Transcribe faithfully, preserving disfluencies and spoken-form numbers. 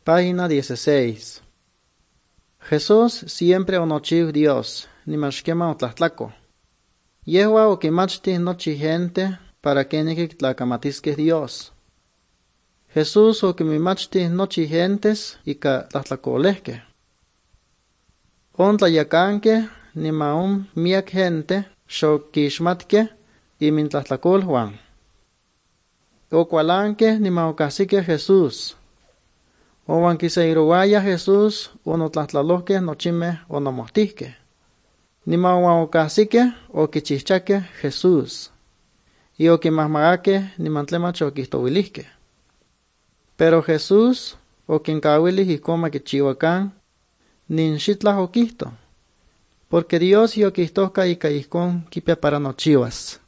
Página dieciséis. Jesús siempre onochiu Dios, nimashkema otlahtlaco. Yehua okimachti nochi gente para que niquic tlacamatisque Dios. Jesús okimimachti nochi gentes ika tlahtlacolehque. On tlayacanque nimaum miak gente xokixmatque imin tlahtlacolhuan. Okualanque nima ocasique Jesús. Owan quiseiruaya Jesús onotlahtlalohque nochime onomohtihque. Nima owan ocasique oquichihchaque Jesús. Y okimahmagaque niman tlemach oquihtovilihque. Pero Jesús oquincawilih icon maquichihuacan nin xitlah oquihto. Porque Dios yoquihtohca ica icon quipia para nochihuas.